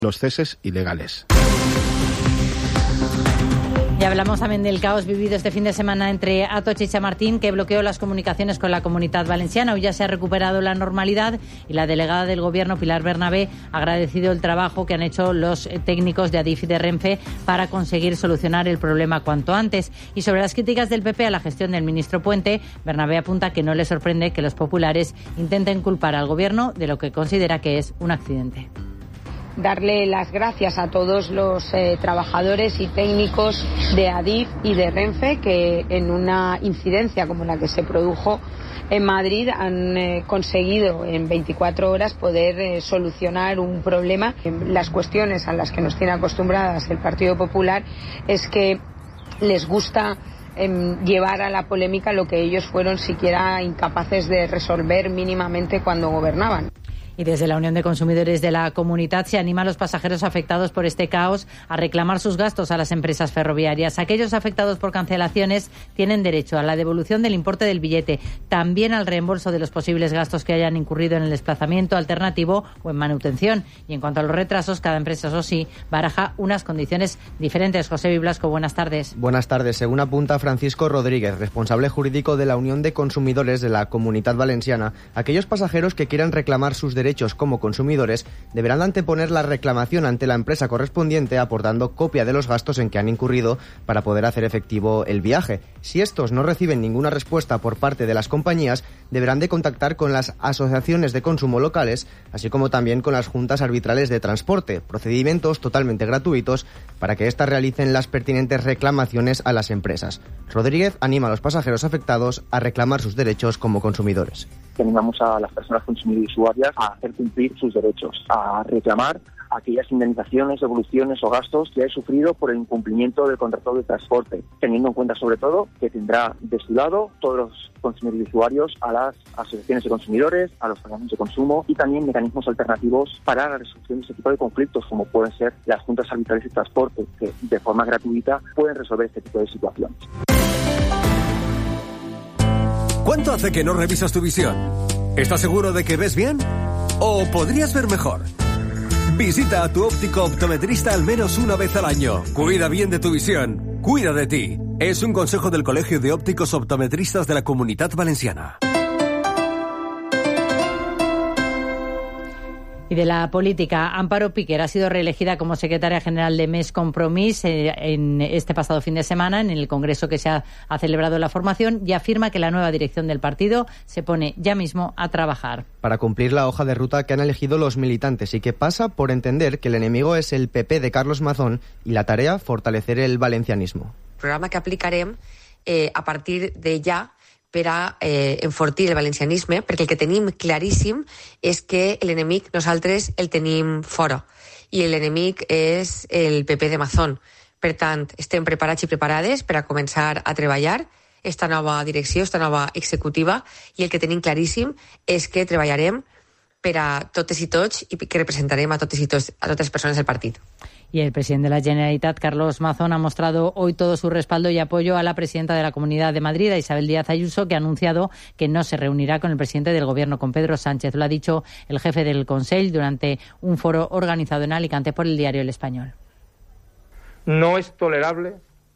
los ceses ilegales. Y hablamos también del caos vivido este fin de semana entre Atocha y Chamartín, que bloqueó las comunicaciones con la Comunitat Valenciana. Hoy ya se ha recuperado la normalidad y la delegada del Gobierno, Pilar Bernabé, ha agradecido el trabajo que han hecho los técnicos de Adif y de Renfe para conseguir solucionar el problema cuanto antes. Y sobre las críticas del PP a la gestión del ministro Puente, Bernabé apunta que no le sorprende que los populares intenten culpar al Gobierno de lo que considera que es un accidente. Darle las gracias a todos los trabajadores y técnicos de Adif y de Renfe que en una incidencia como la que se produjo en Madrid han conseguido en 24 horas poder solucionar un problema. Las cuestiones a las que nos tiene acostumbradas el Partido Popular es que les gusta llevar a la polémica lo que ellos fueron siquiera incapaces de resolver mínimamente cuando gobernaban. Y desde la Unión de Consumidores de la Comunitat se anima a los pasajeros afectados por este caos a reclamar sus gastos a las empresas ferroviarias. Aquellos afectados por cancelaciones tienen derecho a la devolución del importe del billete, también al reembolso de los posibles gastos que hayan incurrido en el desplazamiento alternativo o en manutención. Y en cuanto a los retrasos, cada empresa, eso sí, baraja unas condiciones diferentes. José Blasco, buenas tardes. Buenas tardes. Según apunta Francisco Rodríguez, responsable jurídico de la Unión de Consumidores de la Comunitat Valenciana, aquellos pasajeros que quieran reclamar sus derechos como consumidores deberán anteponer la reclamación ante la empresa correspondiente aportando copia de los gastos en que han incurrido para poder hacer efectivo el viaje. Si estos no reciben ninguna respuesta por parte de las compañías, deberán de contactar con las asociaciones de consumo locales, así como también con las juntas arbitrales de transporte, procedimientos totalmente gratuitos para que éstas realicen las pertinentes reclamaciones a las empresas. Rodríguez anima a los pasajeros afectados a reclamar sus derechos como consumidores. Animamos a las personas consumidoras y usuarias a hacer cumplir sus derechos, a reclamar aquellas indemnizaciones, devoluciones o gastos que haya sufrido por el incumplimiento del contrato de transporte, teniendo en cuenta sobre todo que tendrá de su lado todos los consumidores y usuarios a las asociaciones de consumidores, a los organismos de consumo y también mecanismos alternativos para la resolución de este tipo de conflictos, como pueden ser las juntas arbitrales de transporte, que de forma gratuita pueden resolver este tipo de situaciones. ¿Cuánto hace que no revisas tu visión? ¿Estás seguro de que ves bien? ¿O podrías ver mejor? Visita a tu óptico optometrista al menos una vez al año. Cuida bien de tu visión. Cuida de ti. Es un consejo del Colegio de Ópticos Optometristas de la Comunitat Valenciana. Y de la política, Amparo Piquer ha sido reelegida como secretaria general de Més Compromís en este pasado fin de semana en el congreso que se ha celebrado la formación y afirma que la nueva dirección del partido se pone ya mismo a trabajar. Para cumplir la hoja de ruta que han elegido los militantes y que pasa por entender que el enemigo es el PP de Carlos Mazón y la tarea fortalecer el valencianismo. El programa que aplicarem a partir de ja per a enfortir el valencianisme, perquè el que tenim claríssim és que l'enemic nosaltres el tenim fora i l'enemic és el PP de Mazón. Per tant, estem preparats i preparades per a començar a treballar esta nova direcció, esta nova executiva, i el que tenim claríssim és que treballarem per a totes i tots i que representarem a totes i tots, a totes les persones del partit. Y el presidente de la Generalitat, Carlos Mazón, ha mostrado hoy todo su respaldo y apoyo a la presidenta de la Comunidad de Madrid, a Isabel Díaz Ayuso, que ha anunciado que no se reunirá con el presidente del Gobierno, con Pedro Sánchez. Lo ha dicho el jefe del Consell durante un foro organizado en Alicante por el diario El Español. No es tolerable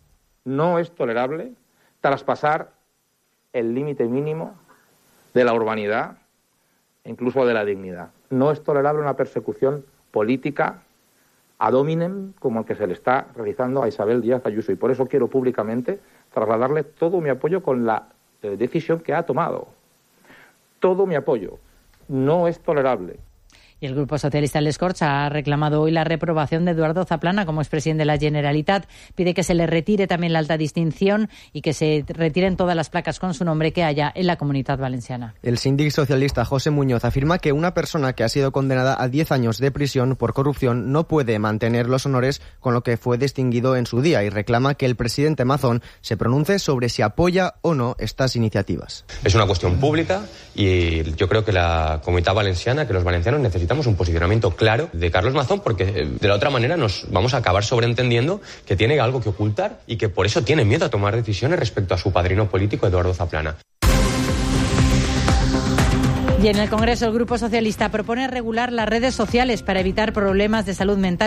traspasar el límite mínimo de la urbanidad, incluso de la dignidad. No es tolerable una persecución política ad hominem como el que se le está realizando a Isabel Díaz Ayuso, y por eso quiero públicamente trasladarle todo mi apoyo con la decisión que ha tomado. Todo mi apoyo. No es tolerable. Y el Grupo Socialista Les Corts ha reclamado hoy la reprobación de Eduardo Zaplana como expresidente de la Generalitat. Pide que se le retire también la alta distinción y que se retiren todas las placas con su nombre que haya en la Comunitat Valenciana. El síndic socialista José Muñoz afirma que una persona que ha sido condenada a 10 años de prisión por corrupción no puede mantener los honores con lo que fue distinguido en su día y reclama que el presidente Mazón se pronuncie sobre si apoya o no estas iniciativas. Es una cuestión pública y yo creo que la Comunitat Valenciana, que los valencianos necesitamos un posicionamiento claro de Carlos Mazón, porque de la otra manera nos vamos a acabar sobreentendiendo que tiene algo que ocultar y que por eso tiene miedo a tomar decisiones respecto a su padrino político Eduardo Zaplana. Y en el Congreso el Grupo Socialista propone regular las redes sociales para evitar problemas de salud mental.